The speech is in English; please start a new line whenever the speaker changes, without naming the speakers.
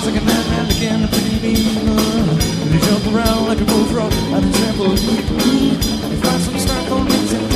dance like a madman again, pretty mean. You jump around like a bullfrog on a trampoline. If I